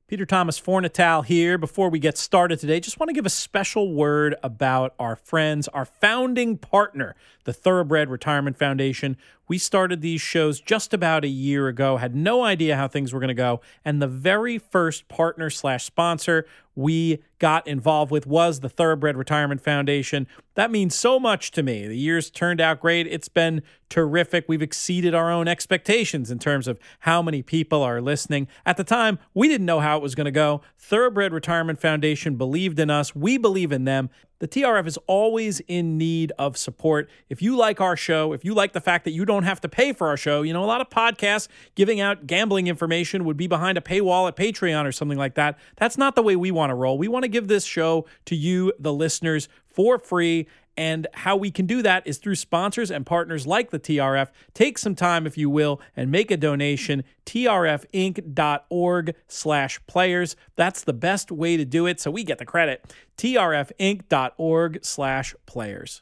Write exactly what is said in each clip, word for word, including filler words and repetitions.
Peter Thomas Fornatal here. Before we get started today, just want to give a special word about our friends, our founding partner, the Thoroughbred Retirement Foundation. We started these shows just about a year ago, had no idea how things were going to go, and the very first partner slash sponsor we got involved with was the Thoroughbred Retirement Foundation. That means so much to me. The years turned out great. It's been terrific. We've exceeded our own expectations in terms of how many people are listening. At the time, we didn't know how it was going to go. Thoroughbred Retirement Foundation believed in us. We believe in them. The T R F is always in need of support. If you like our show, if you like the fact that you don't have to pay for our show, you know, a lot of podcasts giving out gambling information would be behind a paywall at Patreon or something like that. That's not the way we want to roll. We want to give this show to you, the listeners, for free. And how we can do that is through sponsors and partners like the T R F. Take some time, if you will, and make a donation. trfinc.org slash players. That's the best way to do it, so we get the credit. trfinc.org slash players.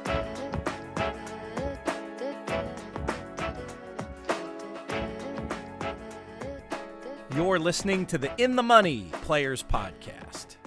You're listening to the In the Money Players Podcast.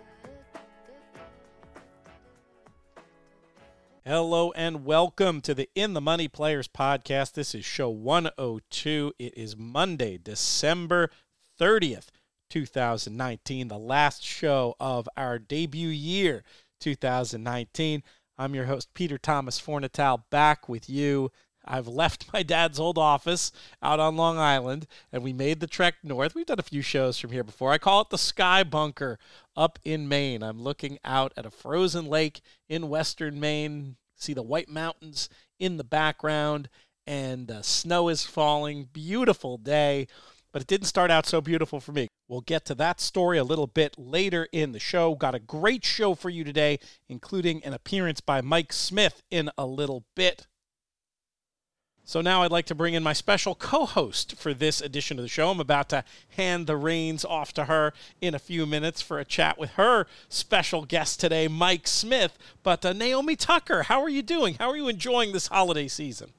Hello and welcome to the In the Money Players Podcast. This is show one oh two. It is Monday, December thirtieth, twenty nineteen, the last show of our debut year, two thousand nineteen. I'm your host, Peter Thomas Fornatal, back with you. I've left my dad's old office out on Long Island, and we made the trek north. We've done a few shows from here before. I call it the Sky Bunker up in Maine. I'm looking out at a frozen lake in western Maine. See the White Mountains in the background, and uh, snow is falling. Beautiful day, but it didn't start out so beautiful for me. We'll get to that story a little bit later in the show. Got a great show for you today, including an appearance by Mike Smith in a little bit. So now I'd like to bring in my special co-host for this edition of the show. I'm about to hand the reins off to her in a few minutes for a chat with her special guest today, Mike Smith. But uh, Naomi Tucker, how are you doing? How are you enjoying this holiday season?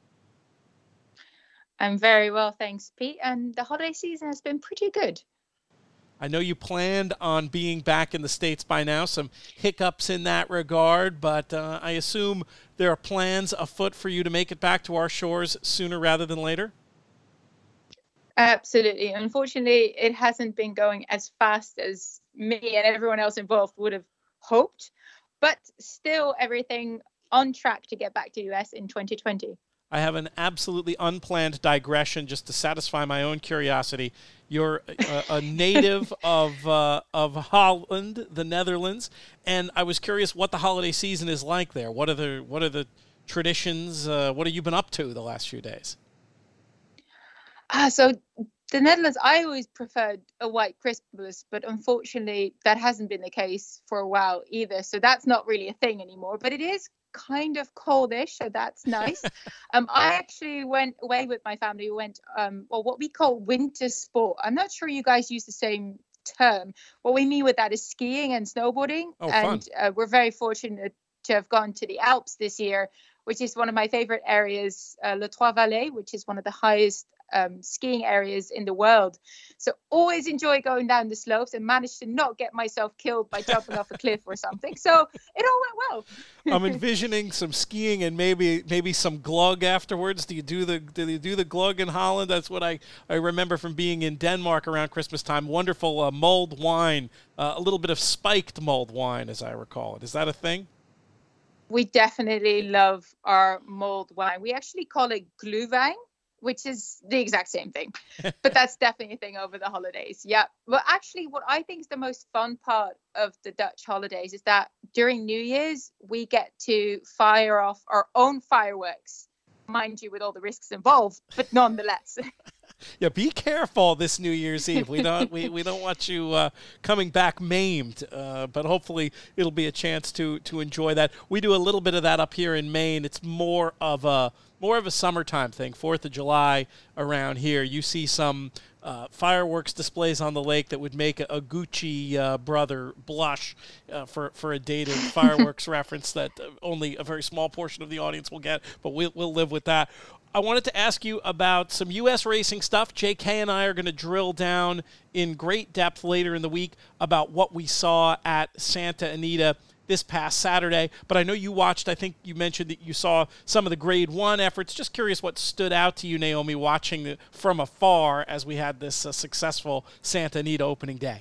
I'm very well, thanks, Pete. And the holiday season has been pretty good. I know you planned on being back in the States by now, some hiccups in that regard, but uh, I assume there are plans afoot for you to make it back to our shores sooner rather than later? Absolutely. Unfortunately, it hasn't been going as fast as me and everyone else involved would have hoped, but still everything on track to get back to the U S in twenty twenty. I have an absolutely unplanned digression just to satisfy my own curiosity. You're a, a native of uh, of Holland, the Netherlands, and I was curious what the holiday season is like there. What are the what are the traditions? Uh, what have you been up to the last few days? Ah, so the Netherlands, I always preferred a white Christmas, but unfortunately that hasn't been the case for a while either. So that's not really a thing anymore, but it is kind of coldish, so that's nice. um, I actually went away with my family. We went, um, well, what we call winter sport. I'm not sure you guys use the same term. What we mean with that is skiing and snowboarding. Oh, and uh, we're very fortunate to have gone to the Alps this year, which is one of my favorite areas, uh, Les Trois Vallées, which is one of the highest um, skiing areas in the world. So always enjoy going down the slopes and managed to not get myself killed by jumping off a cliff or something. So it all went well. I'm envisioning some skiing and maybe maybe some glug afterwards. Do you do the do you do the glug in Holland? That's what I, I remember from being in Denmark around Christmas time. Wonderful uh, mulled wine, uh, a little bit of spiked mulled wine, as I recall it. Is that a thing? We definitely love our mulled wine. We actually call it glühwein, which is the exact same thing. But that's definitely a thing over the holidays. Yeah. Well, actually, what I think is the most fun part of the Dutch holidays is that during New Year's, we get to fire off our own fireworks, mind you, with all the risks involved, but nonetheless. Yeah, be careful this New Year's Eve. We don't we, we don't want you uh, coming back maimed, uh, but hopefully it'll be a chance to to enjoy that. We do a little bit of that up here in Maine. It's more of a more of a summertime thing. Fourth of July around here, you see some uh, fireworks displays on the lake that would make a, a Gucci uh, brother blush uh, for for a dated fireworks reference that only a very small portion of the audience will get, but we'll we'll live with that. I wanted to ask you about some U S racing stuff. J K and I are going to drill down in great depth later in the week about what we saw at Santa Anita this past Saturday. But I know you watched, I think you mentioned that you saw some of the grade one efforts. Just curious what stood out to you, Naomi, watching from afar as we had this uh, successful Santa Anita opening day.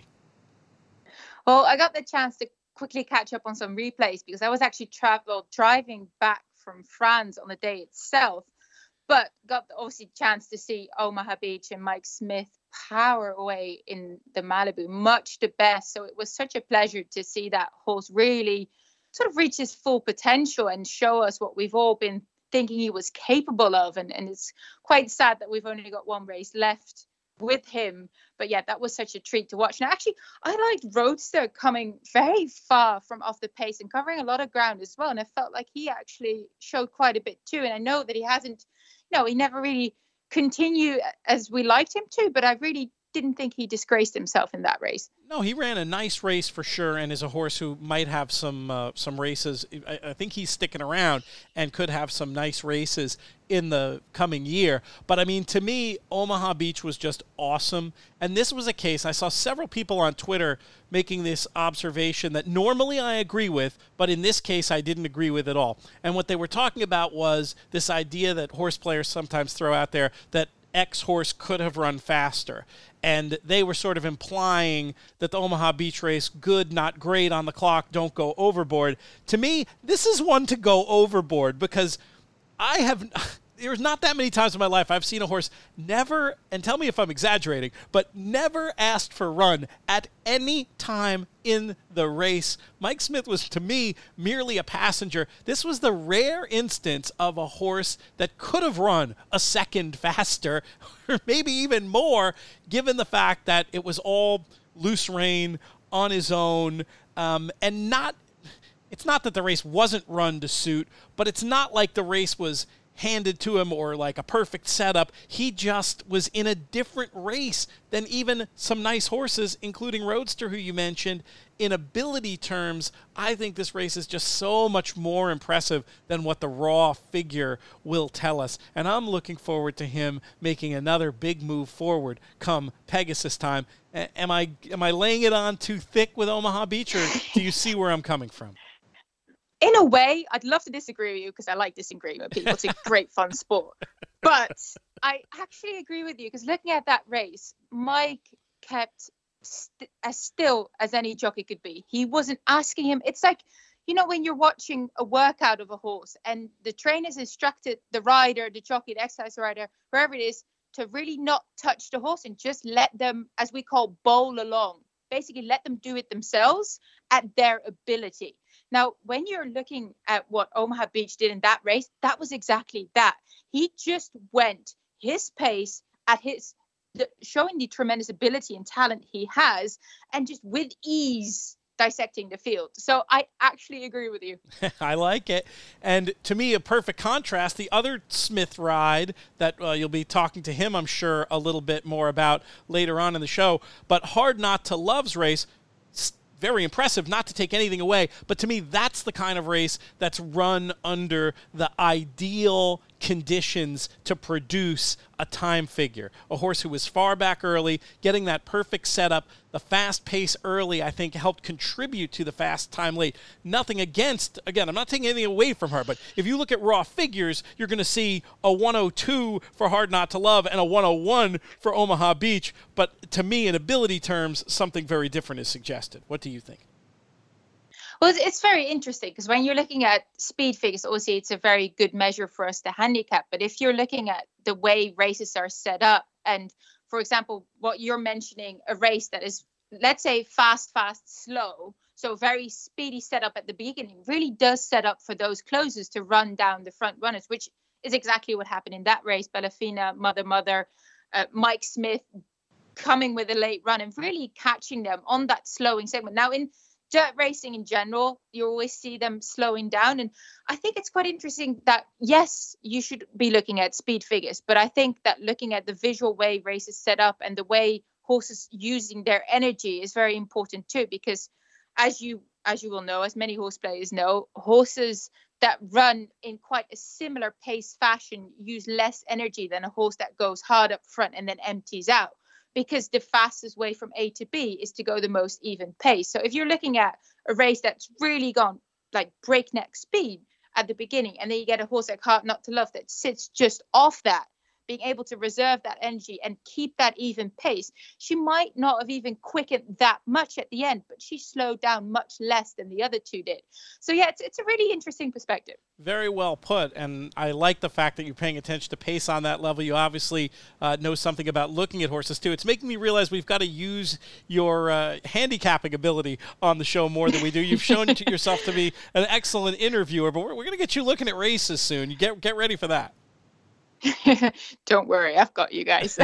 Well, I got the chance to quickly catch up on some replays because I was actually travel driving back from France on the day itself, but got the obviously chance to see Omaha Beach and Mike Smith power away in the Malibu, much the best. So it was such a pleasure to see that horse really sort of reach his full potential and show us what we've all been thinking he was capable of. And, and it's quite sad that we've only got one race left with him. But yeah, that was such a treat to watch. And actually, I liked Roadster coming very far from off the pace and covering a lot of ground as well. And I felt like he actually showed quite a bit too. And I know that he hasn't, no, he never really continued as we liked him to, but I really didn't think he disgraced himself in that race. No, he ran a nice race for sure, and is a horse who might have some uh, some races. I, I think he's sticking around and could have some nice races in the coming year. But, I mean, to me, Omaha Beach was just awesome. And this was a case, I saw several people on Twitter making this observation that normally I agree with, but in this case I didn't agree with at all. And what they were talking about was this idea that horse players sometimes throw out there that X horse could have run faster. And they were sort of implying that the Omaha Beach race, good, not great on the clock, don't go overboard. To me, this is one to go overboard because I have... There's not that many times in my life I've seen a horse never, and tell me if I'm exaggerating, but never asked for run at any time in the race. Mike Smith was, to me, merely a passenger. This was the rare instance of a horse that could have run a second faster, or maybe even more, given the fact that it was all loose rein on his own, um, and not, it's not that the race wasn't run to suit, but it's not like the race was handed to him or like a perfect setup. He just was in a different race than even some nice horses, including Roadster, who you mentioned. In ability terms, I think this race is just so much more impressive than what the raw figure will tell us. And I'm looking forward to him making another big move forward come Pegasus time. A- am I am I laying it on too thick with Omaha Beach, or do you see where I'm coming from? In a way, I'd love to disagree with you because I like disagreeing with people. It's a great fun sport. But I actually agree with you because looking at that race, Mike kept st- as still as any jockey could be. He wasn't asking him. It's like, you know, when you're watching a workout of a horse and the trainers instructed the rider, the jockey, the exercise rider, wherever it is, to really not touch the horse and just let them, as we call, bowl along. Basically, let them do it themselves at their ability. Now, when you're looking at what Omaha Beach did in that race, that was exactly that. He just went his pace at his, the, showing the tremendous ability and talent he has, and just with ease dissecting the field. So I actually agree with you. I like it. And to me, a perfect contrast, the other Smith ride that uh, you'll be talking to him, I'm sure, a little bit more about later on in the show, but Hard Not to Love's race, very impressive, not to take anything away, but to me, that's the kind of race that's run under the ideal conditions to produce a time figure. A horse who was far back early, getting that perfect setup, the fast pace early, I think, helped contribute to the fast time late. Nothing against, again, I'm not taking anything away from her, but if you look at raw figures, you're going to see a one oh two for Hard Not to Love and a one oh one for Omaha Beach. But to me, in ability terms, something very different is suggested. What do you think? Well, it's very interesting because when you're looking at speed figures, obviously it's a very good measure for us to handicap. But if you're looking at the way races are set up, and for example, what you're mentioning, a race that is, let's say, fast, fast, slow, so very speedy setup at the beginning, really does set up for those closers to run down the front runners, which is exactly what happened in that race. Bellafina, Mother Mother, uh, Mike Smith coming with a late run and really catching them on that slowing segment. Now, in dirt racing in general, you always see them slowing down. And I think it's quite interesting that, yes, you should be looking at speed figures, but I think that looking at the visual way races set up and the way horses using their energy is very important too, because as you as you will know, as many horse players know, horses that run in quite a similar pace fashion use less energy than a horse that goes hard up front and then empties out, because the fastest way from A to B is to go the most even pace. So if you're looking at a race that's really gone like breakneck speed at the beginning, and then you get a horse like Hard Not to Love that sits just off that, being able to reserve that energy and keep that even pace, she might not have even quickened that much at the end, but she slowed down much less than the other two did. So yeah, it's it's a really interesting perspective. Very well put, and I like the fact that you're paying attention to pace on that level. You obviously uh, know something about looking at horses, too. It's making me realize we've got to use your uh, handicapping ability on the show more than we do. You've shown to yourself to be an excellent interviewer, but we're, we're going to get you looking at races soon. You get get ready for that. Don't worry, I've got you guys.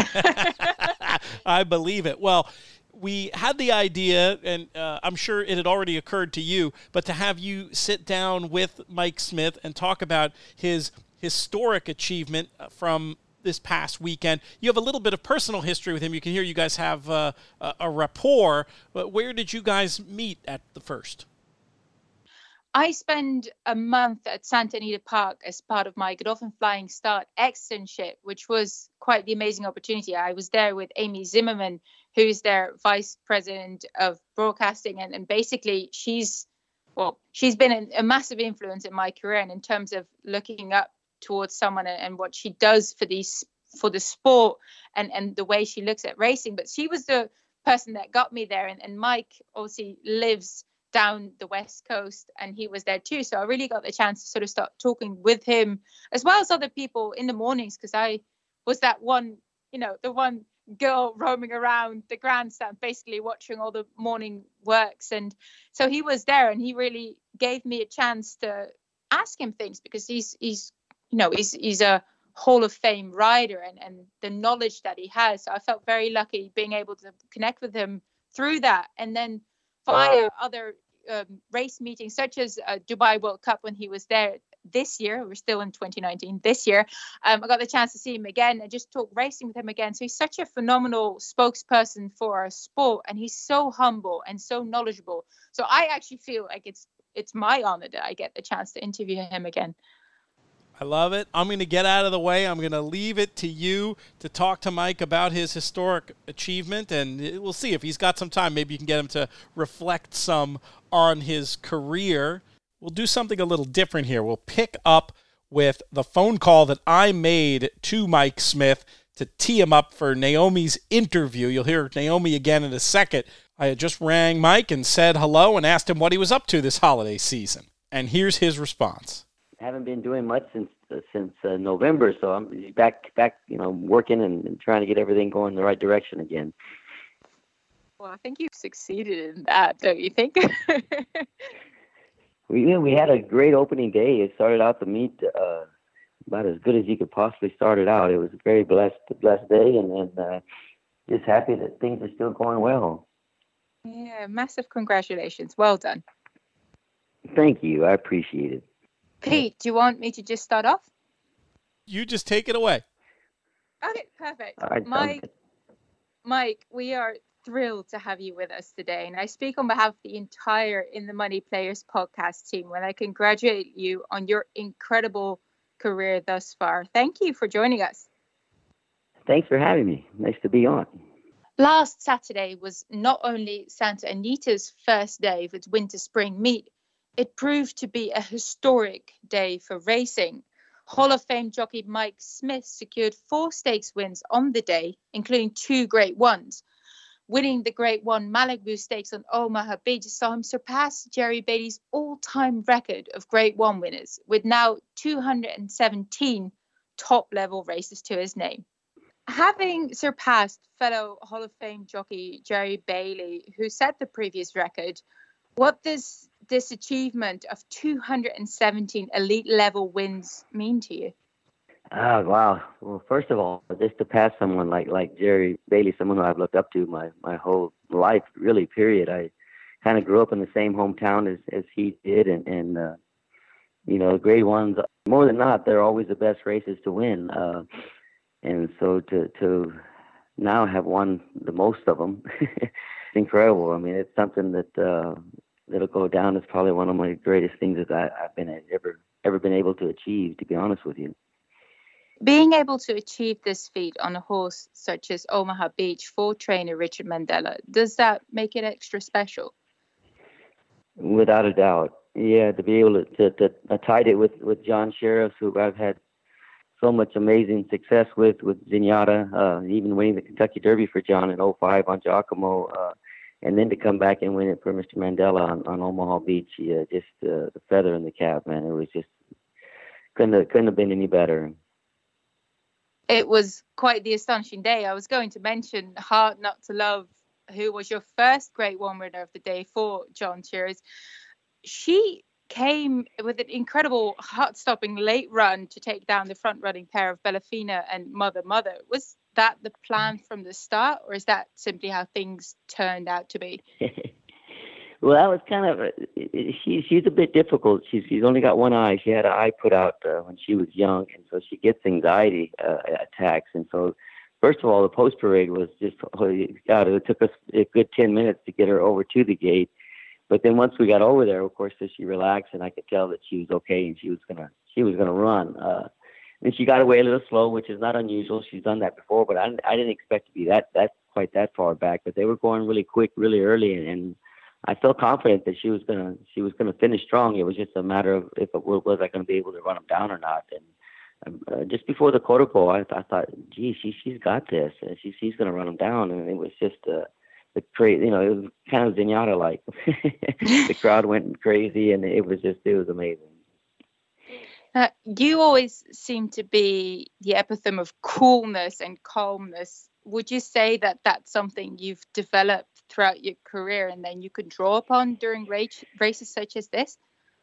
I believe it. Well, we had the idea, and uh, I'm sure it had already occurred to you, but to have you sit down with Mike Smith and talk about his historic achievement from this past weekend. You have a little bit of personal history with him. You can hear you guys have uh, a, a rapport. But where did you guys meet at the first? I spent a month at Santa Anita Park as part of my Godolphin Flying Start externship, which was quite the amazing opportunity. I was there with Amy Zimmerman, who's their vice president of broadcasting. And, and basically, she's, well, she's been a, a massive influence in my career and in terms of looking up towards someone and, and what she does for these, for the sport and, and the way she looks at racing. But she was the person that got me there. And, and Mike obviously lives down the West Coast, and he was there too. So I really got the chance to sort of start talking with him as well as other people in the mornings, because I was that one, you know, the one girl roaming around the grandstand, basically watching all the morning works. And so he was there, and he really gave me a chance to ask him things, because he's, he's, you know, he's, he's a Hall of Fame rider, and, and the knowledge that he has. So I felt very lucky being able to connect with him through that. And then via other um, race meetings, such as uh, Dubai World Cup when he was there this year. We're still in twenty nineteen. This year, um, I got the chance to see him again and just talk racing with him again. So he's such a phenomenal spokesperson for our sport, and he's so humble and so knowledgeable. So I actually feel like it's it's my honor that I get the chance to interview him again. I love it. I'm going to get out of the way. I'm going to leave it to you to talk to Mike about his historic achievement, and we'll see if he's got some time. Maybe you can get him to reflect some on his career. We'll do something a little different here. We'll pick up with the phone call that I made to Mike Smith to tee him up for Naomi's interview. You'll hear Naomi again in a second. I had just rang Mike and said hello and asked him what he was up to this holiday season. And here's his response. Haven't been doing much since uh, since uh, November, so I'm back back, you know, working and, and trying to get everything going in the right direction again. Well, I think you've succeeded in that, don't you think? we we had a great opening day. It started out the meet uh, about as good as you could possibly start it out. It was a very blessed blessed day, and, and uh, just happy that things are still going well. Yeah, massive congratulations. Well done. Thank you. I appreciate it. Pete, do you want me to just start off? You just take it away. Okay, perfect. All right, Mike, Mike, we are thrilled to have you with us today. And I speak on behalf of the entire In the Money Players podcast team when I congratulate you on your incredible career thus far. Thank you for joining us. Thanks for having me. Nice to be on. Last Saturday was not only Santa Anita's first day of its winter-spring meet, it proved to be a historic day for racing. Hall of Fame jockey Mike Smith secured four stakes wins on the day, including two Grade Ones. Winning the Grade One Malibu Stakes on Omaha Beach saw him surpass Jerry Bailey's all-time record of Grade One winners, with now two hundred seventeen top-level races to his name. Having surpassed fellow Hall of Fame jockey Jerry Bailey, who set the previous record, what does this achievement of two hundred seventeen elite level wins mean to you? Oh, wow. Well, first of all, just to pass someone like, like Jerry Bailey, someone who I've looked up to my, my whole life, really, period. I kind of grew up in the same hometown as, as he did. And, and uh, you know, Grade Ones, more than not, they're always the best races to win. Uh, and so to, to now have won the most of them, it's incredible. I mean, it's something that, uh, that'll go down as probably one of my greatest things that I, I've been ever ever been able to achieve. To be honest with you, being able to achieve this feat on a horse such as Omaha Beach for trainer Richard Mandella, does that make it extra special? without a doubt, yeah. To be able to, to, to I tied it with with John Sheriff, who I've had so much amazing success with, with Zenyatta, uh, even winning the Kentucky Derby for John in oh five on Giacomo, uh, and then to come back and win it for Mister Mandella on, on Omaha Beach, yeah, just uh, the feather in the cap, man. It was just, couldn't have, couldn't have been any better. It was quite the astonishing day. I was going to mention Hard Not to Love, who was your first Grade One winner of the day for John Shears. She came with an incredible heart-stopping late run to take down the front-running pair of Bellafina and Mother Mother. Was that the plan from the start, or is that simply how things turned out to be? Well, that was kind of, she, she's a bit difficult. She's, she's only got one eye. She had an eye put out uh, when she was young, and so she gets anxiety uh, attacks. And so, first of all, the post parade was just, oh, God, it took us a good ten minutes to get her over to the gate. But then once we got over there, of course, she relaxed, and I could tell that she was okay, and she was gonna she was gonna run. Uh, and she got away a little slow, which is not unusual. She's done that before, but I, I didn't expect to be that that quite that far back. But they were going really quick, really early, and, and I felt confident that she was gonna she was gonna finish strong. It was just a matter of if it was, was I going to be able to run them down or not. And uh, just before the quarter pole, I, I thought, gee, she she's got this. She she's gonna run them down, and it was just. Uh, The crazy, you know, it was kind of Zenyatta like. The crowd went crazy, and it was just, it was amazing. Uh, you always seem to be the epitome of coolness and calmness. Would you say that that's something you've developed throughout your career, and then you could draw upon during race, races such as this?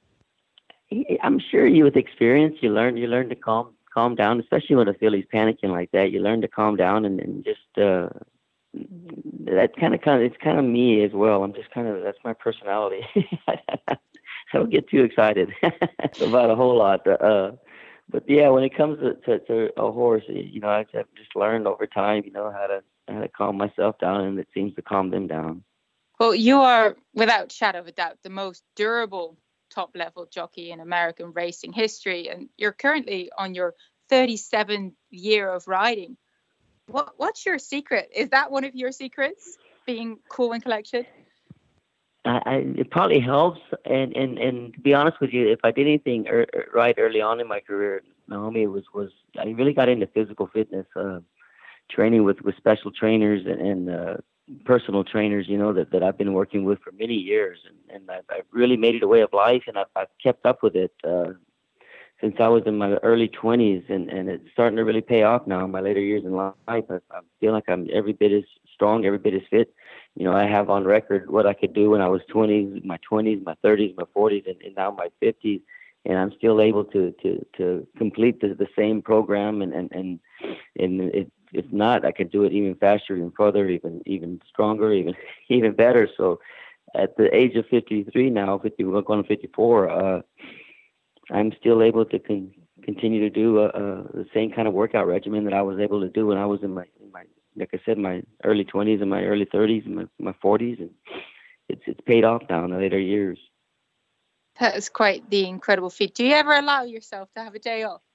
I'm sure you, with experience, you learn, you learn to calm, calm down, especially when a filly's panicking like that. You learn to calm down and, and just. Uh, That kind of, kind of, it's kind of me as well. I'm just kind of, that's my personality. I don't get too excited about a whole lot. Uh, but yeah, when it comes to, to, to a horse, you know, I've just learned over time, you know, how to how to calm myself down, and it seems to calm them down. Well, you are, without shadow of a doubt, the most durable top-level jockey in American racing history, and you're currently on your thirty-seventh year of riding. What What's your secret? Is that one of your secrets, being cool and collected? I, I, it probably helps. And, and, and to be honest with you, if I did anything er, right early on in my career, Naomi, it was, was I really got into physical fitness, uh, training with, with special trainers and, and uh, personal trainers, you know, that, that I've been working with for many years. And, and I've, I've really made it a way of life, and I've, I've kept up with it. Uh, since I was in my early twenties, and, and it's starting to really pay off now in my later years in life. I, I feel like I'm every bit as strong, every bit as fit. You know, I have on record what I could do when I was twenty, my twenties, my thirties, my forties, and, and now my fifties, and I'm still able to to, to complete the, the same program, and, and, and, and it, if not, I could do it even faster, even further, even even stronger, even even better. So at the age of fifty-three now, fifty, we're going to fifty-four, uh, I'm still able to con- continue to do uh, uh, the same kind of workout regimen that I was able to do when I was in my, in my like I said, my early twenties and my early thirties and my, my forties, and it's it's paid off now in the later years. That is quite the incredible feat. Do you ever allow yourself to have a day off?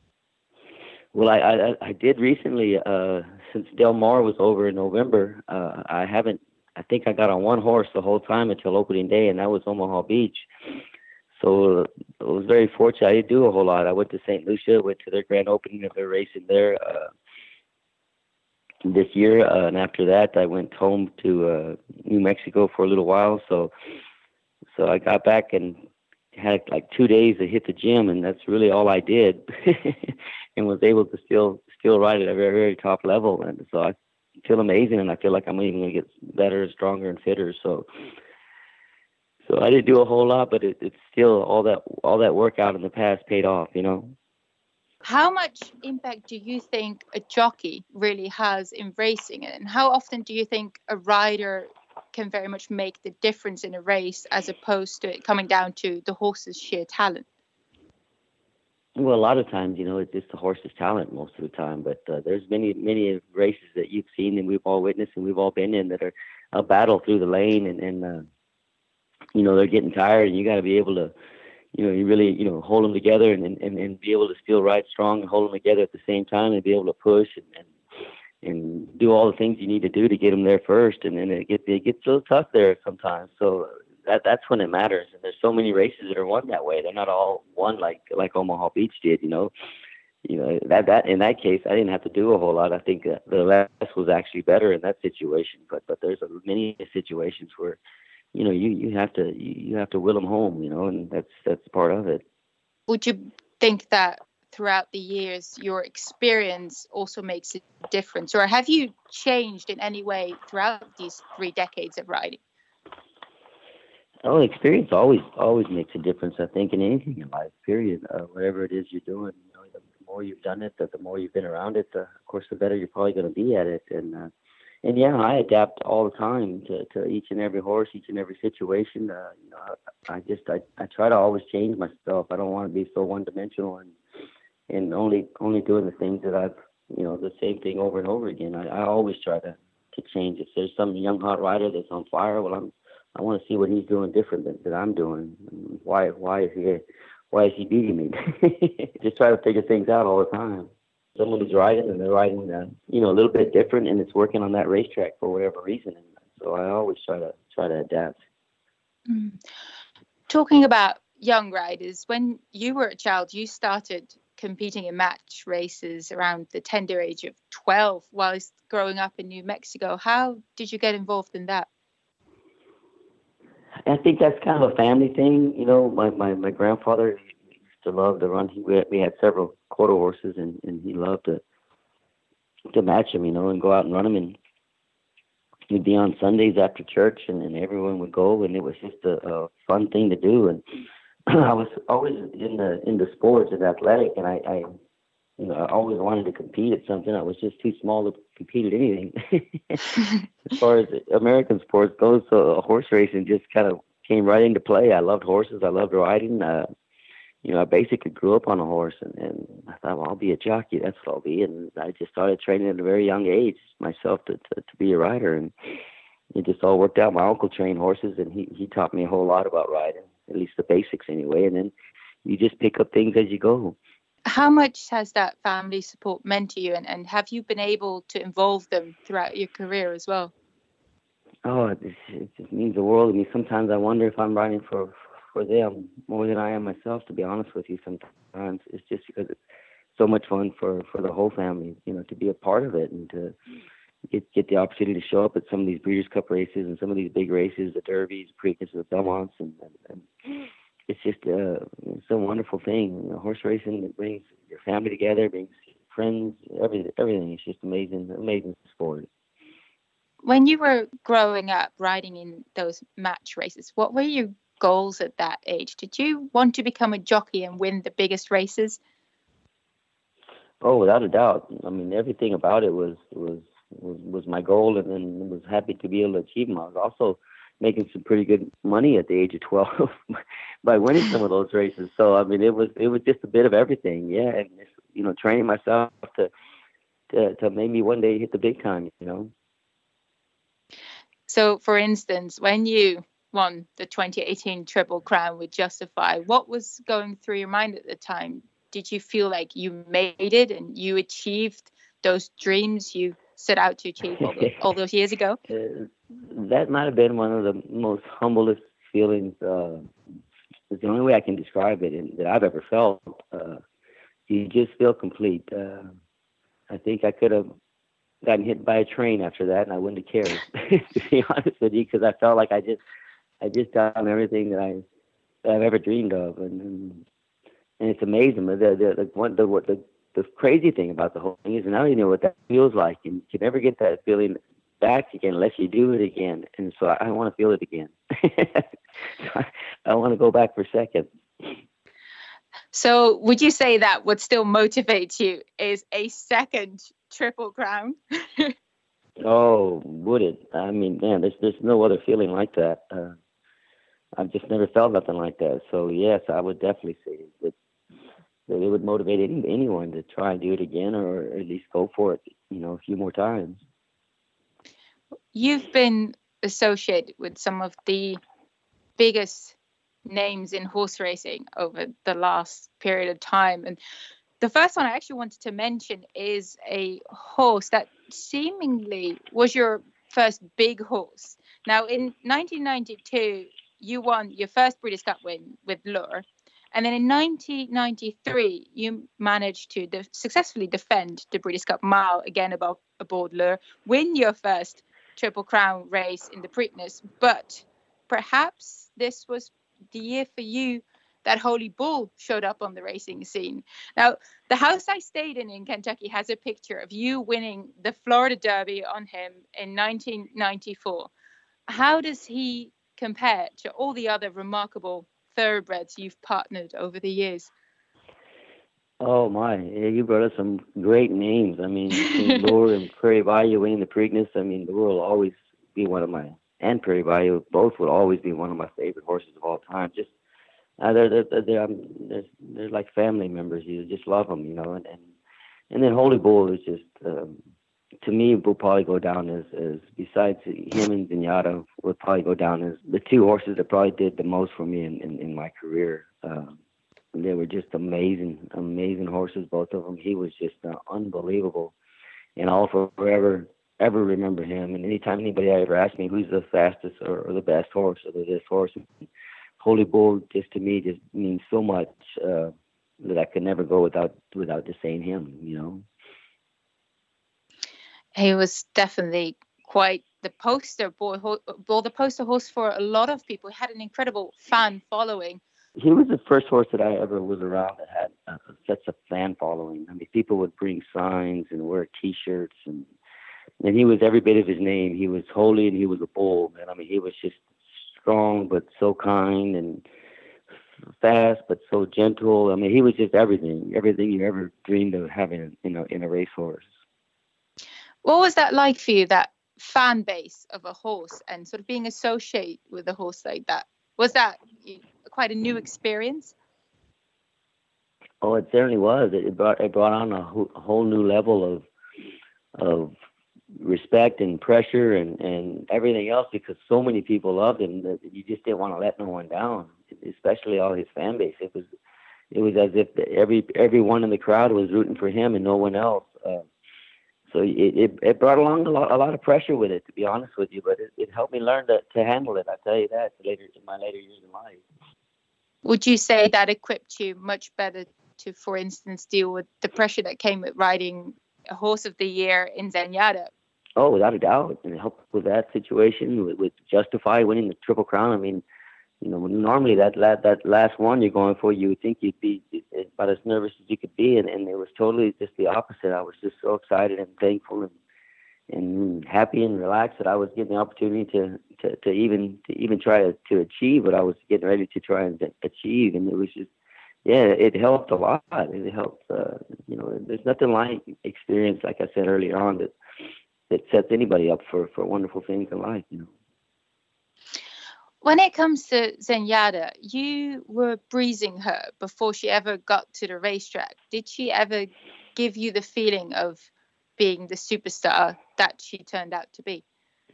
Well, I I, I did recently. Uh, since Del Mar was over in November, uh, I haven't. I think I got on one horse the whole time until opening day, and that was Omaha Beach. So I was very fortunate. I didn't do a whole lot. I went to Saint Lucia, went to their grand opening of their racing there uh, this year, uh, and after that, I went home to uh, New Mexico for a little while. So, so I got back and had like two days to hit the gym, and that's really all I did, and was able to still still ride at a very very top level. And so I feel amazing, and I feel like I'm even going to get better, stronger, and fitter. So. So I didn't do a whole lot, but it, it's still all that all that workout in the past paid off, you know. How much impact do you think a jockey really has in racing, and how often do you think a rider can very much make the difference in a race, as opposed to it coming down to the horse's sheer talent? Well, a lot of times, you know, it's just the horse's talent most of the time. But uh, there's many many races that you've seen and we've all witnessed and we've all been in that are a battle through the lane, and and uh, you know, they're getting tired, and you got to be able to, you know, you really, you know, hold them together and, and, and be able to still ride strong and hold them together at the same time and be able to push and, and, and do all the things you need to do to get them there first. And then it gets, it gets a little tough there sometimes. So that that's when it matters. And there's so many races that are won that way. They're not all won like, like Omaha Beach did, you know. You know, that, that in that case, I didn't have to do a whole lot. I think uh, the rest was actually better in that situation. But but there's a, many situations where, you know, you, you have to you, you have to will them home, you know, and that's that's part of it. Would you think that throughout the years, your experience also makes a difference, or have you changed in any way throughout these three decades of riding? Oh, experience always always makes a difference. I think in anything in life, period. Uh, whatever it is you're doing, you know, the more you've done it, the, the more you've been around it, the, of course, the better you're probably going to be at it. And uh, and yeah, I adapt all the time to, to each and every horse, each and every situation. Uh, you know, I, I just I, I try to always change myself. I don't want to be so one dimensional and and only only doing the things that I've, you know, the same thing over and over again. I, I always try to, to change. If there's some young hot rider that's on fire, well, I'm I want to see what he's doing different than, than I'm doing. Why why is he why is he beating me? Just try to figure things out all the time. Someone who's riding and they're riding, uh, you know, a little bit different, and it's working on that racetrack for whatever reason. And so I always try to try to adapt. Mm. Talking about young riders, when you were a child, you started competing in match races around the tender age of twelve whilst growing up in New Mexico. How did you get involved in that? I think that's kind of a family thing. You know, my, my, my grandfather used to love to run. He, we, had, we had several quarter horses, and, and he loved to to match them, you know, and go out and run them. And we'd be on Sundays after church, and, and everyone would go, and it was just a, a fun thing to do. And I was always in the in the sports and athletic, and I, I, you know, I always wanted to compete at something. I was just too small to compete at anything. As far as American sports goes, so horse racing just kind of came right into play. I loved horses. I loved riding. Uh, you know, I basically grew up on a horse, and, and I thought, well, I'll be a jockey. That's what I'll be. And I just started training at a very young age myself to, to, to be a rider. And it just all worked out. My uncle trained horses, and he, he taught me a whole lot about riding, at least the basics anyway. And then you just pick up things as you go. How much has that family support meant to you, and, and have you been able to involve them throughout your career as well? Oh, it, it just means the world to me. Sometimes I wonder if I'm riding for for them more than I am myself, to be honest with you. Sometimes it's just because it's so much fun for, for the whole family, you know, to be a part of it and to get get the opportunity to show up at some of these Breeders' Cup races and some of these big races, the Derbies, Preakness, the Belmonts, and, and, and it's just uh, it's a wonderful thing. You know, horse racing, it brings your family together, brings friends, everything. Everything. It's just amazing, amazing sport. When you were growing up riding in those match races, what were your goals at that age? Did you want to become a jockey and win the biggest races? Oh, without a doubt. I mean, everything about it was was was, was my goal, and then was happy to be able to achieve them. I was also making some pretty good money at the age of twelve by winning some of those races. So I mean, it was it was just a bit of everything, yeah. And you know, training myself to to to maybe one day hit the big time, you know. So, for instance, when you won the twenty eighteen Triple Crown with Justify, what was going through your mind at the time? Did you feel like you made it and you achieved those dreams you set out to achieve all those, all those years ago? Uh, that might have been one of the most humblest feelings. Uh, it's the only way I can describe it and that I've ever felt. Uh, you just feel complete. Uh, I think I could have gotten hit by a train after that, and I wouldn't have cared, to be honest with you, because I felt like I just, I just done everything that I, that I've ever dreamed of, and and, and it's amazing. But the the the, one, the the the crazy thing about the whole thing is, now you know what that feels like, and you can never get that feeling back again unless you do it again. And so I, I want to feel it again. I, I want to go back for seconds. So would you say that what still motivates you is a second Triple Crown? Oh, would it? I mean, man, there's there's no other feeling like that. Uh, I've just never felt nothing like that. So yes, I would definitely say that, that it would motivate any, anyone to try and do it again, or at least go for it, you know, a few more times. You've been associated with some of the biggest names in horse racing over the last period of time. And the first one I actually wanted to mention is a horse that seemingly was your first big horse. Now, in nineteen ninety-two, you won your first Breeders' Cup win with Lure. And then in nineteen ninety-three, you managed to de- successfully defend the Breeders' Cup Mile again above, aboard Lure, win your first Triple Crown race in the Preakness. But perhaps this was the year for you that Holy Bull showed up on the racing scene. Now, the house I stayed in in Kentucky has a picture of you winning the Florida Derby on him in nineteen ninety-four. How does he compare to all the other remarkable thoroughbreds you've partnered over the years? Oh my, yeah, you brought up some great names. I mean, between Lure and Prairie Bayou winning the Preakness, I mean, Lure will always be one of my, and Prairie Bayou, both would always be one of my favorite horses of all time. Just, uh, they're, they're, they're, um, they're, they're like family members. You just love them, you know. And, and, and then Holy Bull is just, um, to me, will probably go down as, as, besides him and Zenyatta, would probably go down as the two horses that probably did the most for me in, in, in my career. Um, They were just amazing, amazing horses, both of them. He was just uh, unbelievable. And I'll forever, ever remember him. And anytime anybody ever asked me who's the fastest or, or the best horse or this horse, Holy Bull just to me just means so much uh, that I could never go without without just saying him, you know. He was definitely quite the poster boy, well, the poster horse for a lot of people. He had an incredible fan following. He was the first horse that I ever was around that had uh, such a fan following. I mean, people would bring signs and wear T-shirts, and and he was every bit of his name. He was holy and he was a bull, man. I mean, he was just strong but so kind, and fast but so gentle. I mean, he was just everything, everything you ever dreamed of having in a in a racehorse. What was that like for you, that fan base of a horse and sort of being associated with a horse like that? Was that quite a new experience? Oh, it certainly was. It brought it brought on a, ho- a whole new level of of respect and pressure and, and everything else, because so many people loved him that you just didn't want to let no one down, especially all his fan base. It was it was as if every everyone in the crowd was rooting for him and no one else. Uh, so it, it it brought along a lot a lot of pressure with it, to be honest with you. But it, it helped me learn to, to handle it. I tell you that later in my later years in life. Would you say that equipped you much better to, for instance, deal with the pressure that came with riding a horse of the year in Zenyatta? Oh, without a doubt. And it helped with that situation, with, with Justify winning the Triple Crown. I mean, you know, normally that, that that last one you're going for, you would think you'd be about as nervous as you could be. And, and it was totally just the opposite. I was just so excited and thankful and and happy and relaxed that I was getting the opportunity to, to, to even to even try to, to achieve what I was getting ready to try and achieve. And it was just, yeah, it helped a lot. It helped, uh, you know, there's nothing like experience, like I said earlier on, that that sets anybody up for, for wonderful things in life, you know. When it comes to Zenyatta, you were breezing her before she ever got to the racetrack. Did she ever give you the feeling of being the superstar that she turned out to be?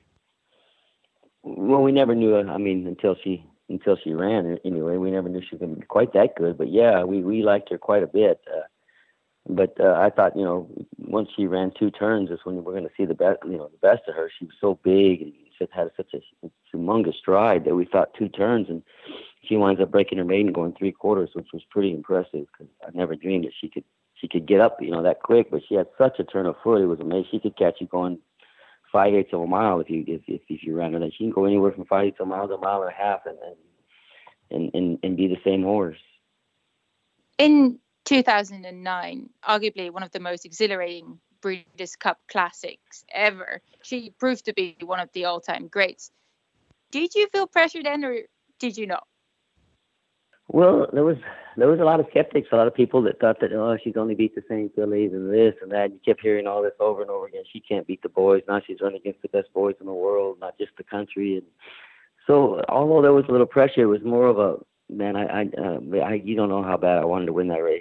Well, we never knew. I mean, until she until she ran. Anyway, we never knew she was quite that good. But yeah, we, we liked her quite a bit. Uh, but uh, I thought, you know, once she ran two turns, is when we're going to see the best. You know, the best of her. She was so big and she had such a humongous stride that we thought two turns, and she winds up breaking her maiden going three quarters, which was pretty impressive because I never dreamed that she could. She could get up, you know, that quick, but she had such a turn of foot. It was amazing. She could catch you going five eighths of a mile if you if if, if you ran her. That she can go anywhere from five eighths of a mile to a mile and a half, and and and and be the same horse. In two thousand nine, arguably one of the most exhilarating Breeders' Cup classics ever, she proved to be one of the all-time greats. Did you feel pressure then, or did you not? Well, there was there was a lot of skeptics, a lot of people that thought that, oh, she's only beat the same fillies and this and that. You kept hearing all this over and over again. She can't beat the boys. Now she's running against the best boys in the world, not just the country. And so, although there was a little pressure, it was more of a, man, I, I, uh, I you don't know how bad I wanted to win that race.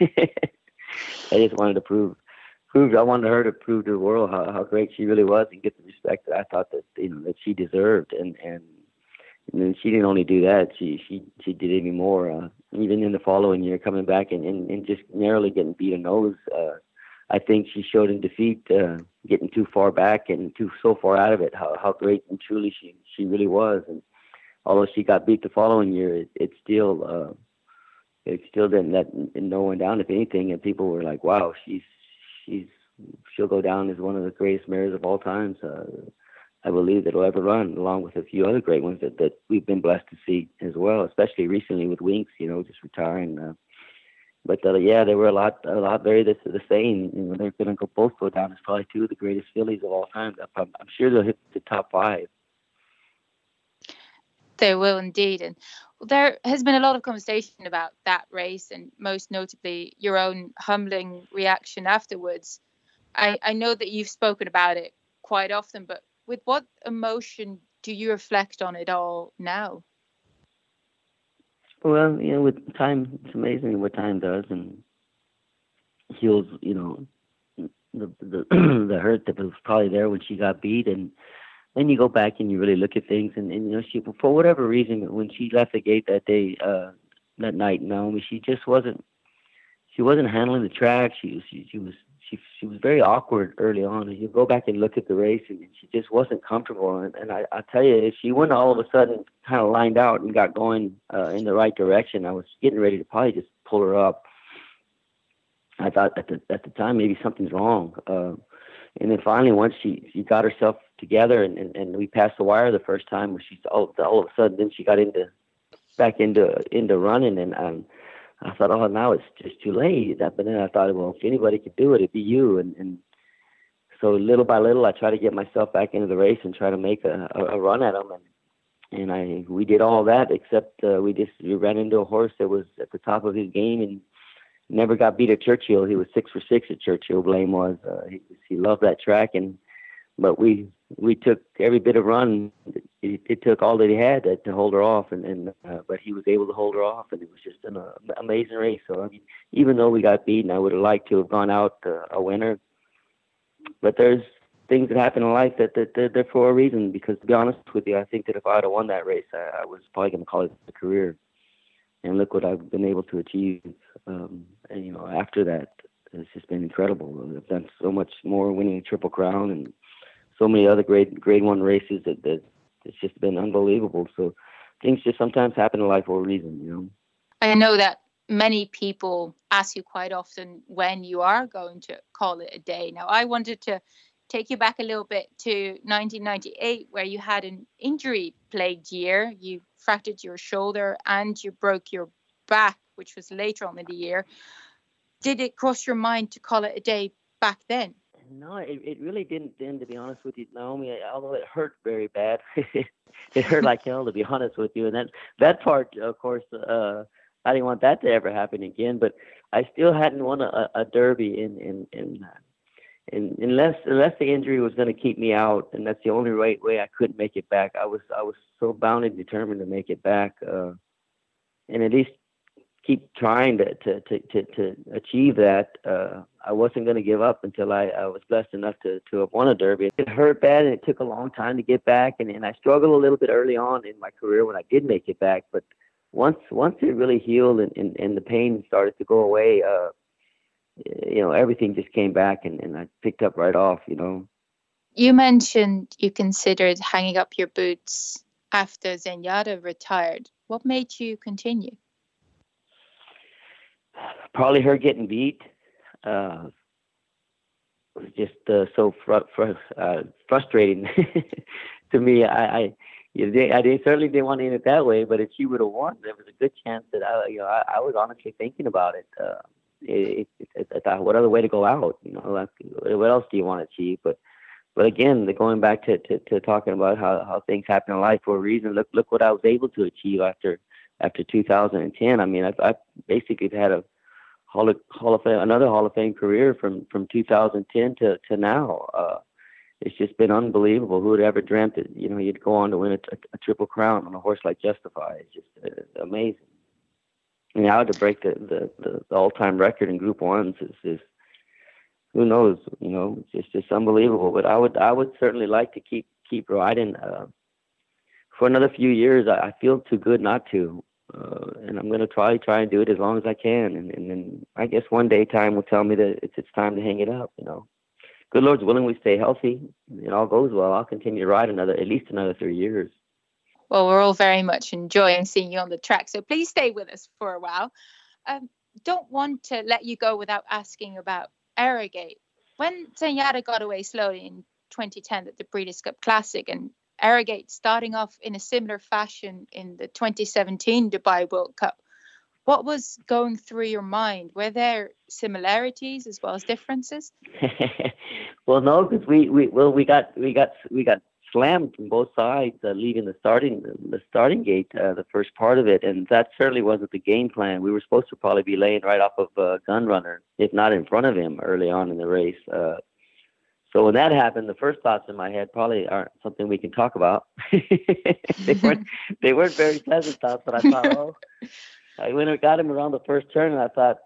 I just wanted to prove, prove. I wanted her to prove to the world how, how great she really was and get the respect that I thought that, you know, that she deserved. And and And then she didn't only do that; she she she did even more. Uh, even in the following year, coming back and, and, and just narrowly getting beat a nose. Uh, I think she showed in defeat, uh, getting too far back and too so far out of it, how how great and truly she she really was. And although she got beat the following year, it, it still uh, it still didn't let no one down. If anything, and people were like, "Wow, she's she's she'll go down as one of the greatest mares of all times." Uh, I believe that will ever run, along with a few other great ones that, that we've been blessed to see as well, especially recently with Winks, you know, just retiring. Uh, but uh, yeah, there were a lot, a lot very the, the same. You know, they're going to go both go down as probably two of the greatest fillies of all time. I'm, I'm sure they'll hit the top five. They will indeed. And there has been a lot of conversation about that race, and most notably your own humbling reaction afterwards. I, I know that you've spoken about it quite often, but with what emotion do you reflect on it all now? Well, you know, with time, it's amazing what time does, and heals, you know, the the, the hurt that was probably there when she got beat. And then you go back and you really look at things, and, and you know, she, for whatever reason, when she left the gate that day, uh, that night, Naomi, she just wasn't, she wasn't handling the track. She, she, she was, she, she was very awkward early on. And you go back and look at the race, and she just wasn't comfortable. And, and I, I tell you, if she wouldn't all of a sudden kind of lined out and got going uh, in the right direction, I was getting ready to probably just pull her up. I thought at the at the time maybe something's wrong. Uh, and then finally, once she, she got herself together and, and, and we passed the wire the first time, where she all, all of a sudden then she got into back into into running, and um, I thought, oh, now it's just too late. But then I thought, well, if anybody could do it, it'd be you. And, and so little by little, I tried to get myself back into the race and try to make a, a, a run at them. And, and I we did all that, except uh, we just we ran into a horse that was at the top of his game and never got beat at Churchill. He was six for six at Churchill. Blaine was. Uh, he, he loved that track, and but we we took every bit of run. It, it took all that he had to, to hold her off, and, and uh, but he was able to hold her off, and it was just an uh, amazing race. So I mean, even though we got beaten, I would have liked to have gone out uh, a winner. But there's things that happen in life that, that, that they're for a reason. Because to be honest with you, I think that if I had won that race, I, I was probably going to call it a career. And look what I've been able to achieve. Um, and you know, after that, it's just been incredible. I've done so much more, winning a Triple Crown and so many other grade grade one races that, that it's just been unbelievable. So things just sometimes happen in life for a reason, you know. I know that many people ask you quite often when you are going to call it a day. Now, I wanted to take you back a little bit to nineteen ninety-eight, where you had an injury-plagued year. You fractured your shoulder and you broke your back, which was later on in the year. Did it cross your mind to call it a day back then? No, it, it really didn't then, to be honest with you, Naomi, although it hurt very bad. It hurt like hell, to be honest with you. And that, that part, of course, uh, I didn't want that to ever happen again, but I still hadn't won a, a derby in, in, in, uh, in, unless, unless the injury was going to keep me out. And that's the only right way I couldn't make it back. I was, I was so bound and determined to make it back, uh, and at least keep trying to, to, to, to, to achieve that. Uh, I wasn't going to give up until I, I was blessed enough to, to have won a derby. It hurt bad, and it took a long time to get back. And, and I struggled a little bit early on in my career when I did make it back. But once once it really healed and, and, and the pain started to go away, uh, you know, everything just came back, and, and I picked up right off, you know. You mentioned you considered hanging up your boots after Zenyatta retired. What made you continue? Probably her getting beat. Uh, it was just uh, so fr- fr- uh, frustrating to me. I, I, you know, I did, certainly didn't want to end it that way, but if she would have won, there was a good chance that I, you know, I, I was honestly thinking about it. Uh, it, it, it I thought, what other way to go out? You know, like, what else do you want to achieve? But, but again, the, going back to, to, to talking about how, how things happen in life for a reason. Look, look what I was able to achieve after after two thousand ten. I mean, I, I basically had a Hall of, Hall of Fame, another Hall of Fame career from, from two thousand ten to, to now. Uh, it's just been unbelievable. Who would have ever dreamt that, you know, you'd go on to win a, a, a Triple Crown on a horse like Justify? It's just uh, amazing. And now to break the, the, the, the all-time record in Group Ones is, is who knows, you know, it's just, just unbelievable. But I would I would certainly like to keep keep riding uh, for another few years, I, I feel too good not to. Uh, and I'm going to try, try and do it as long as I can. And, and then I guess one day time will tell me that it's, it's time to hang it up, you know. Good Lord's willing, we stay healthy. It all goes well. I'll continue to ride another, at least another three years. Well, we're all very much enjoying seeing you on the track. So please stay with us for a while. Um, don't want to let you go without asking about Arrogate. When Zenyatta got away slowly in twenty ten at the Breeders' Cup Classic, and Arrogate starting off in a similar fashion in the twenty seventeen Dubai World Cup, what was going through your mind? Were there similarities as well as differences? Well, no, because we, we well we got we got we got slammed from both sides uh, leaving the starting the starting gate, uh, the first part of it, and that certainly wasn't the game plan. We were supposed to probably be laying right off of uh, Gunrunner, if not in front of him, early on in the race. Uh, so when that happened, the first thoughts in my head probably aren't something we can talk about. they weren't they weren't very pleasant thoughts, but I thought, oh, I went and got him around the first turn, and I thought,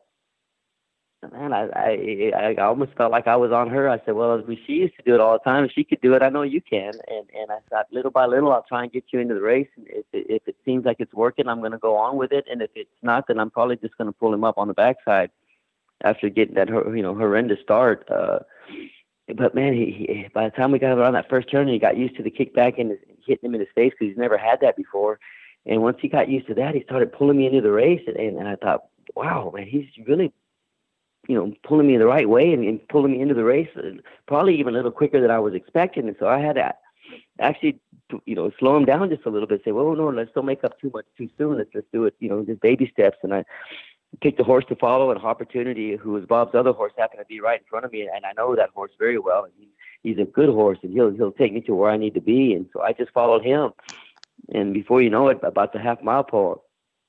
man, I, I I almost felt like I was on her. I said, well, she used to do it all the time. If she could do it, I know you can. And and I thought, little by little, I'll try and get you into the race. And if it, if it seems like it's working, I'm going to go on with it. And if it's not, then I'm probably just going to pull him up on the backside after getting that you know horrendous start. Uh, but man, he, he by the time we got around that first turn, he got used to the kickback and hitting him in his face because he's never had that before. And once he got used to that, he started pulling me into the race. And, and, and I thought, wow, man, he's really you know, pulling me the right way and, and pulling me into the race, uh, probably even a little quicker than I was expecting. And so I had to actually, you know, slow him down just a little bit, say, well, no, let's don't make up too much too soon. Let's just do it, you know, just baby steps. And I picked a horse to follow, and Opportunity, who was Bob's other horse, happened to be right in front of me. And I know that horse very well. And he, he's a good horse, and he'll, he'll take me to where I need to be. And so I just followed him. And before you know it, about the half mile pole,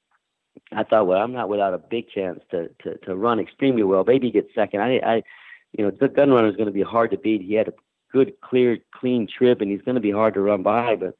I thought, well, I'm not without a big chance to, to, to run extremely well. Maybe get second. I, I, you know, the Gunrunner is going to be hard to beat. He had a good, clear, clean trip, and he's going to be hard to run by. But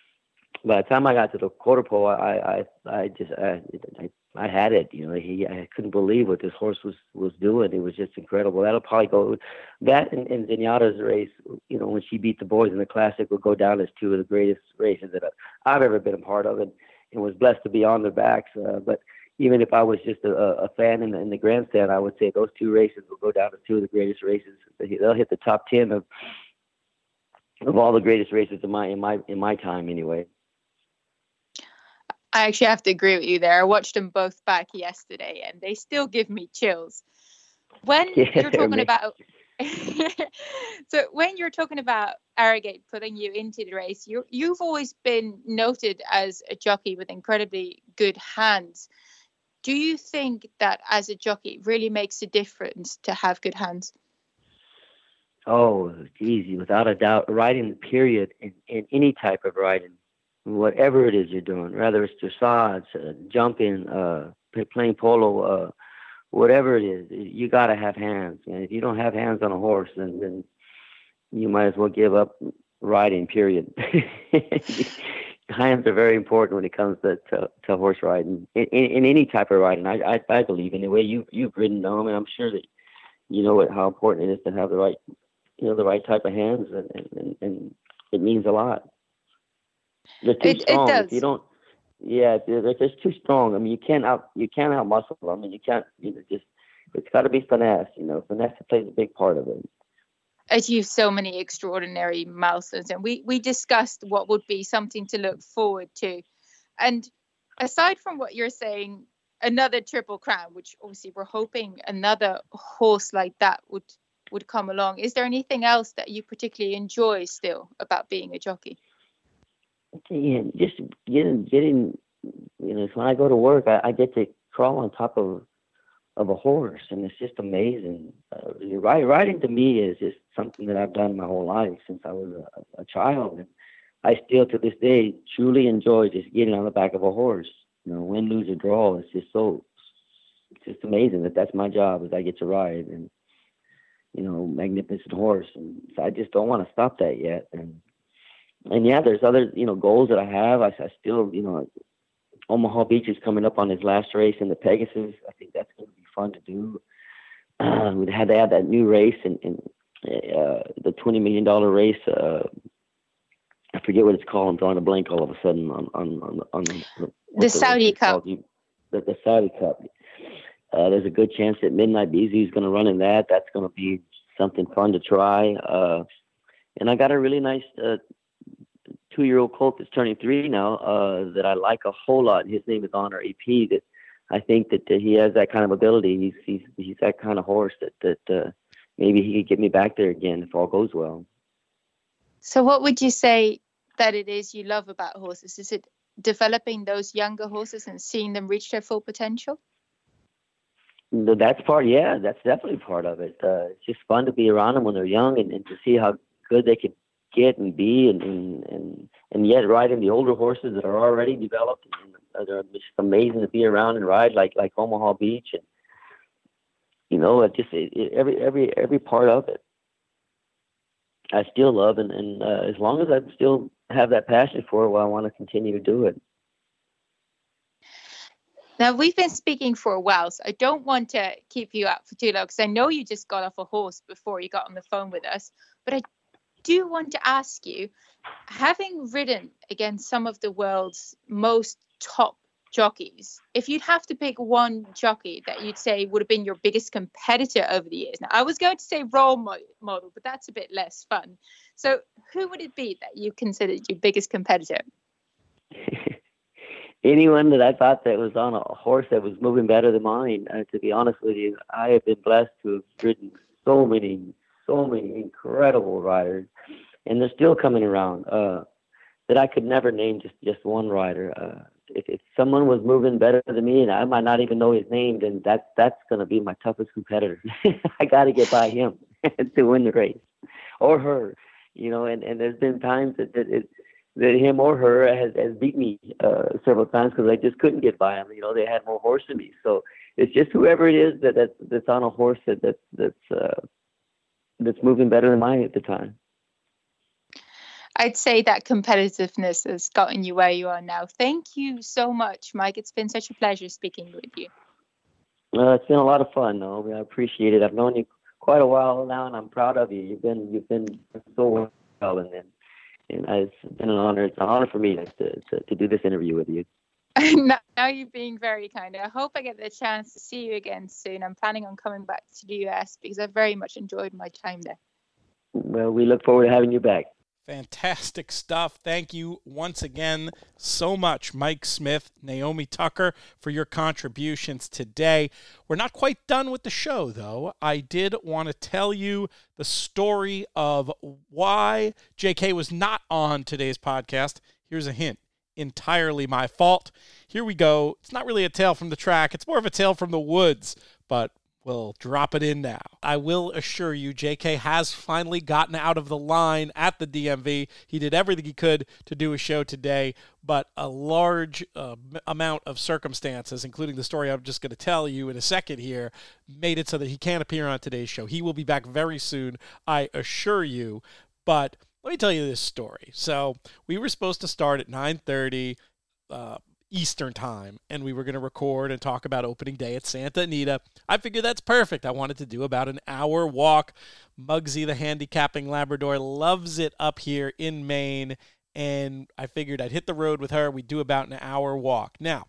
by the time I got to the quarter pole, I, I, I just, I, I, I had it. You know, he, I couldn't believe what this horse was, was doing. It was just incredible. That'll probably go, that and, and Zenyatta's race, you know, when she beat the boys in the Classic, will go down as two of the greatest races that I've ever been a part of. And, and was blessed to be on their backs. Uh, but even if I was just a, a fan in the, in the grandstand, I would say those two races will go down as two of the greatest races. They'll hit the top ten of of all the greatest races in my in my in my time, anyway. I actually have to agree with you there. I watched them both back yesterday, and they still give me chills. When yeah, you're talking man. about so when you're talking about Arrogate putting you into the race, you you've always been noted as a jockey with incredibly good hands. Do you think that as a jockey it really makes a difference to have good hands? Oh, it's easy, without a doubt. Riding, period, in, in any type of riding, whatever it is you're doing, whether it's dressage, uh, jumping, uh, playing polo, uh, whatever it is, you got to have hands. And if you don't have hands on a horse, then, then you might as well give up riding, period. Hands are very important when it comes to, to, to horse riding, in, in, in any type of riding. I, I, I believe in the way you, you've ridden them, and I'm sure that you know what, how important it is to have the right, you know, the right type of hands, and, and, and it means a lot. They're too it, strong. It does. If you don't, yeah, they're, they're just too strong. I mean, you can't out, you can't out muscle them. I mean, you can't, you know, just, it's got to be finesse, you know, finesse plays a big part of it. Achieved so many extraordinary milestones, and we we discussed what would be something to look forward to. And aside from what you're saying, another Triple Crown, which obviously we're hoping another horse like that would would come along, is there anything else that you particularly enjoy still about being a jockey? Yeah, just getting getting you know, when I go to work, I, I get to crawl on top of of a horse, and it's just amazing. Uh, riding to me is just something that I've done my whole life since I was a, a child, and I still to this day truly enjoy just getting on the back of a horse. You know, win, lose, or draw. It's just so, it's just amazing that that's my job, is I get to ride, and you know, magnificent horse, and so I just don't want to stop that yet. And and yeah, there's other you know goals that I have. I, I still you know. Omaha Beach is coming up on his last race in the Pegasus. I think that's going to be fun to do. Uh, we had to have that new race in, in uh, the twenty million dollars race uh, I forget what it's called. I'm drawing a blank all of a sudden on on on, on the, the Saudi Cup. The, the Saudi Cup. Uh, there's a good chance that Midnight Busy is going to run in that. That's going to be something fun to try. Uh, and I got a really nice uh, two-year-old colt that's turning three now uh, that I like a whole lot. His name is Honor A P. That I think that, that he has that kind of ability. He's he's he's that kind of horse that that uh, maybe he could get me back there again if all goes well. So, what would you say that it is you love about horses? Is it developing those younger horses and seeing them reach their full potential? That's part, yeah, that's definitely part of it. Uh, it's just fun to be around them when they're young and, and to see how good they can get and be, and and, and, and yet riding the older horses that are already developed. And they're just amazing to be around and ride, like like Omaha Beach, and you know, it just it, it, every every every part of it, I still love, and and uh, as long as I still have that passion for it, well, I want to continue to do it. Now, we've been speaking for a while, so I don't want to keep you out for too long, because I know you just got off a horse before you got on the phone with us. But I do want to ask you, having ridden against some of the world's most top jockeys, if you'd have to pick one jockey that you'd say would have been your biggest competitor over the years. Now, I was going to say role model, but that's a bit less fun. So who would it be that you considered your biggest competitor? Anyone that I thought that was on a horse that was moving better than mine. Uh, to be honest with you, I have been blessed to have ridden so many, so many incredible riders, and they're still coming around. Uh, that I could never name just, just one rider. Uh, if, if someone was moving better than me, and I might not even know his name, then that that's going to be my toughest competitor. I got to get by him to win the race, or her. You know, and, and there's been times that, that it. that him or her has, has beat me uh, several times because I just couldn't get by them. You know, they had more horse than me. So it's just whoever it is that that's, that's on a horse that that's that's uh, that's moving better than mine at the time. I'd say that competitiveness has gotten you where you are now. Thank you so much, Mike. It's been such a pleasure speaking with you. Uh, it's been a lot of fun, though. I appreciate it. I've known you quite a while now, and I'm proud of you. You've been you've been so well, and then. And it's been an honor. It's an honor for me to, to, to do this interview with you. Now you're being very kind. I hope I get the chance to see you again soon. I'm planning on coming back to the U S because I've very much enjoyed my time there. Well, we look forward to having you back. Fantastic stuff. Thank you once again so much, Mike Smith, Naomi Tucker, for your contributions today. We're not quite done with the show, though. I did want to tell you the story of why J K was not on today's podcast. Here's a hint. Entirely my fault. Here we go. It's not really a tale from the track. It's more of a tale from the woods, but we'll drop it in now. I will assure you, J K has finally gotten out of the line at the D M V. He did everything he could to do a show today, but a large uh, amount of circumstances, including the story I'm just going to tell you in a second here, made it so that he can't appear on today's show. He will be back very soon, I assure you. But let me tell you this story. So we were supposed to start at nine thirty uh, Eastern time, and we were going to record and talk about opening day at Santa Anita. I figured that's perfect. I wanted to do about an hour walk. Muggsy, the handicapping Labrador, loves it up here in Maine, and I figured I'd hit the road with her. We'd do about an hour walk. Now,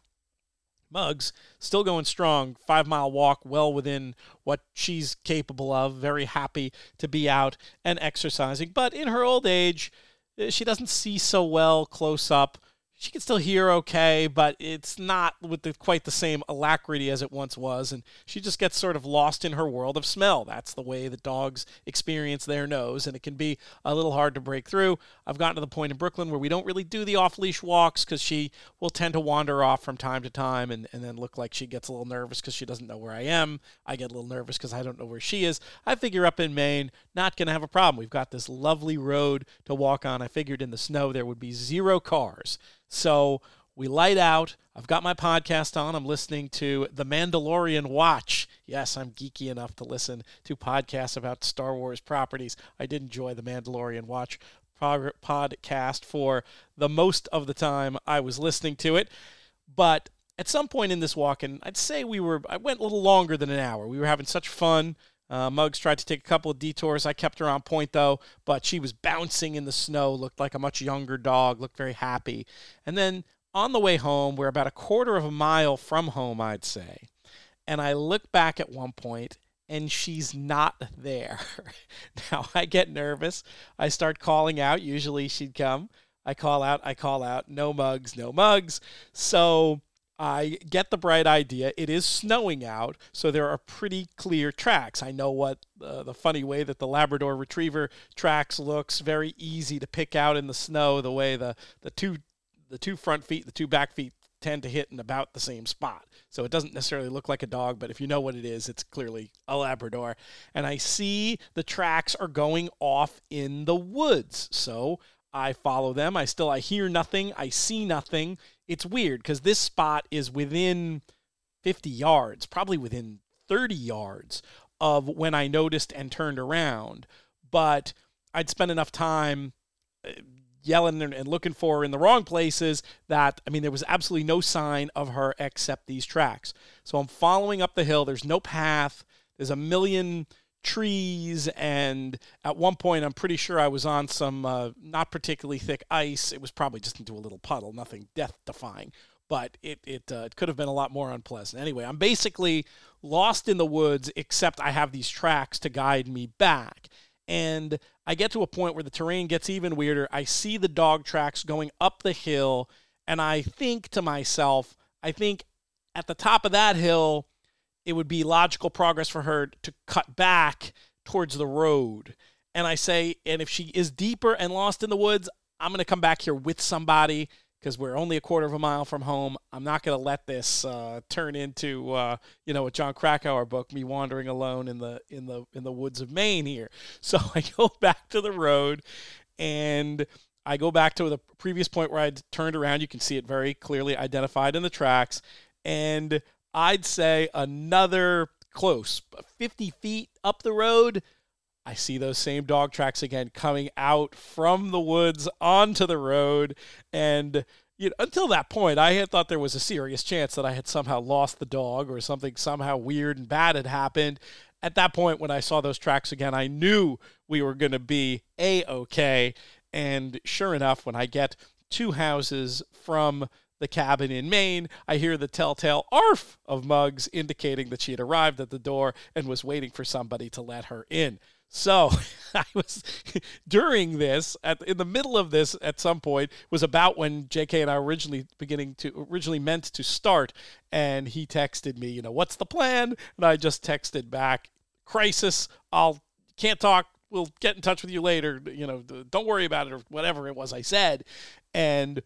Muggs, still going strong, five-mile walk, well within what she's capable of, very happy to be out and exercising. But in her old age, she doesn't see so well close up. She can still hear okay, but it's not with the, quite the same alacrity as it once was, and she just gets sort of lost in her world of smell. That's the way that dogs experience their nose, and it can be a little hard to break through. I've gotten to the point in Brooklyn where we don't really do the off-leash walks because she will tend to wander off from time to time and, and then look like she gets a little nervous because she doesn't know where I am. I get a little nervous because I don't know where she is. I figure up in Maine, not going to have a problem. We've got this lovely road to walk on. I figured in the snow there would be zero cars. So we light out. I've got my podcast on. I'm listening to The Mandalorian Watch. Yes, I'm geeky enough to listen to podcasts about Star Wars properties. I did enjoy The Mandalorian Watch podcast for the most of the time I was listening to it. But at some point in this walk, and I'd say we were, I went a little longer than an hour. We were having such fun. Uh, Muggs tried to take a couple of detours. I kept her on point, though, but she was bouncing in the snow, looked like a much younger dog, looked very happy. And then on the way home, we're about a quarter of a mile from home, I'd say. And I look back at one point, and she's not there. Now, I get nervous. I start calling out. Usually she'd come. I call out, I call out, no Muggs, no Muggs. So I get the bright idea. It is snowing out, so there are pretty clear tracks. I know what uh, the funny way that the Labrador Retriever tracks looks, very easy to pick out in the snow, the way the, the two the two front feet, the two back feet tend to hit in about the same spot. So it doesn't necessarily look like a dog, but if you know what it is, it's clearly a Labrador. And I see the tracks are going off in the woods. So I follow them. I still, I hear nothing. I see nothing. It's weird because this spot is within fifty yards, probably within thirty yards of when I noticed and turned around. But I'd spent enough time yelling and looking for her in the wrong places that, I mean, there was absolutely no sign of her except these tracks. So I'm following up the hill. There's no path. There's a million trees, and at one point I'm pretty sure I was on some uh, not particularly thick ice. It was probably just into a little puddle, nothing death-defying, but it it, uh, it could have been a lot more unpleasant. Anyway, I'm basically lost in the woods, except I have these tracks to guide me back. And I get to a point where the terrain gets even weirder. I see the dog tracks going up the hill, and I think to myself, I think at the top of that hill, it would be logical progress for her to cut back towards the road. And I say, and if she is deeper and lost in the woods, I'm going to come back here with somebody because we're only a quarter of a mile from home. I'm not going to let this uh, turn into, uh, you know, a John Krakauer book, me wandering alone in the in the in the woods of Maine here. So I go back to the road, and I go back to the previous point where I'd turned around. You can see it very clearly identified in the tracks, and I'd say another close fifty feet up the road, I see those same dog tracks again coming out from the woods onto the road. And you know, until that point, I had thought there was a serious chance that I had somehow lost the dog or something somehow weird and bad had happened. At that point, when I saw those tracks again, I knew we were going to be A-okay. And sure enough, when I get two houses from the cabin in Maine, I hear the telltale arf of Muggs, indicating that she had arrived at the door and was waiting for somebody to let her in. So I was during this, at, in the middle of this at some point, was about when J K and I originally beginning to originally meant to start, and he texted me, you know, what's the plan? And I just texted back, crisis, I'll can't talk, we'll get in touch with you later, you know, don't worry about it, or whatever it was I said. And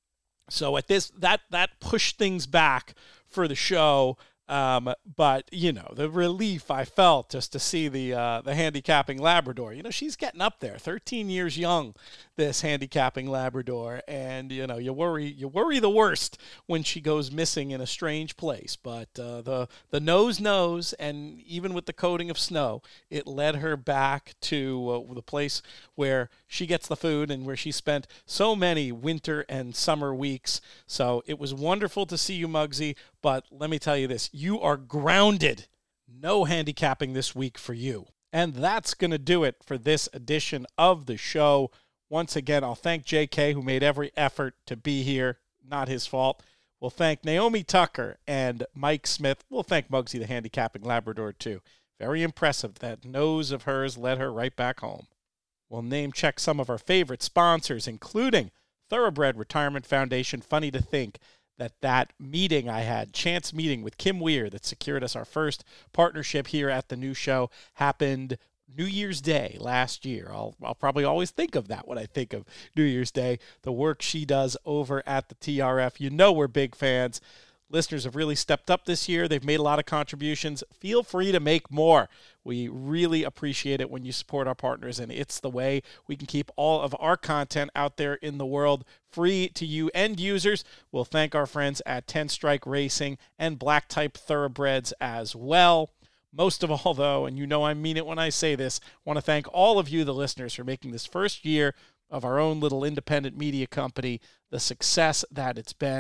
so at this, that that pushed things back for the show. Um, but, you know, the relief I felt just to see the uh, the handicapping Labrador. You know, she's getting up there, thirteen years young, this handicapping Labrador. And, you know, you worry you worry the worst when she goes missing in a strange place. But uh, the, the nose knows, and even with the coating of snow, it led her back to uh, the place where she gets the food and where she spent so many winter and summer weeks. So it was wonderful to see you, Muggsy. But let me tell you this, you are grounded. No handicapping this week for you. And that's going to do it for this edition of the show. Once again, I'll thank J K, who made every effort to be here. Not his fault. We'll thank Naomi Tucker and Mike Smith. We'll thank Muggsy, the handicapping Labrador, too. Very impressive. That nose of hers led her right back home. We'll name check some of our favorite sponsors, including Thoroughbred Retirement Foundation. Funny to think that that meeting I had, chance meeting with Kim Weir that secured us our first partnership here at the new show, happened New Year's Day last year. I'll, I'll probably always think of that when I think of New Year's Day, the work she does over at the T R F. You know we're big fans. Listeners have really stepped up this year. They've made a lot of contributions. Feel free to make more. We really appreciate it when you support our partners, and it's the way we can keep all of our content out there in the world free to you end users. We'll thank our friends at ten Strike Racing and Black Type Thoroughbreds as well. Most of all, though, and you know I mean it when I say this, I want to thank all of you, the listeners, for making this first year of our own little independent media company the success that it's been.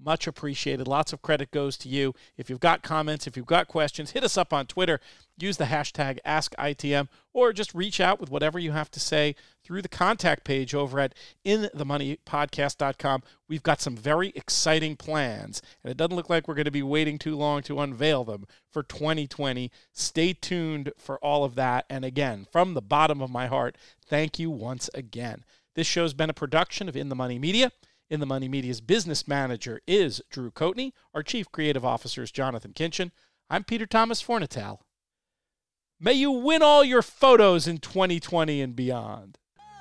Much appreciated. Lots of credit goes to you. If you've got comments, if you've got questions, hit us up on Twitter. Use the hashtag Ask I T M, or just reach out with whatever you have to say through the contact page over at in the money podcast dot com. We've got some very exciting plans, and it doesn't look like we're going to be waiting too long to unveil them for twenty twenty. Stay tuned for all of that. And again, from the bottom of my heart, thank you once again. This show's been a production of In the Money Media. In the Money Media's business manager is Drew Coatney. Our chief creative officer is Jonathan Kinchin. I'm Peter Thomas Fornital. May you win all your photos in twenty twenty and beyond.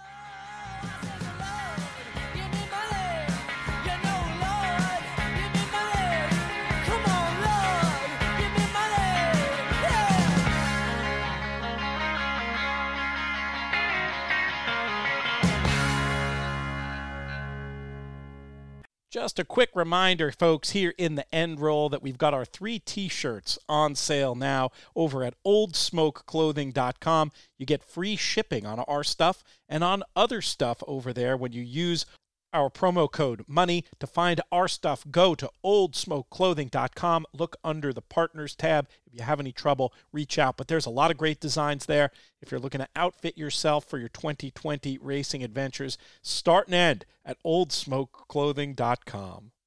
Just a quick reminder, folks, here in the end roll that we've got our three T-shirts on sale now over at old smoke clothing dot com. You get free shipping on our stuff and on other stuff over there when you use our promo code MONEY. To find our stuff, go to old smoke clothing dot com. Look under the Partners tab. If you have any trouble, reach out. But there's a lot of great designs there. If you're looking to outfit yourself for your twenty twenty racing adventures, start and end at old smoke clothing dot com.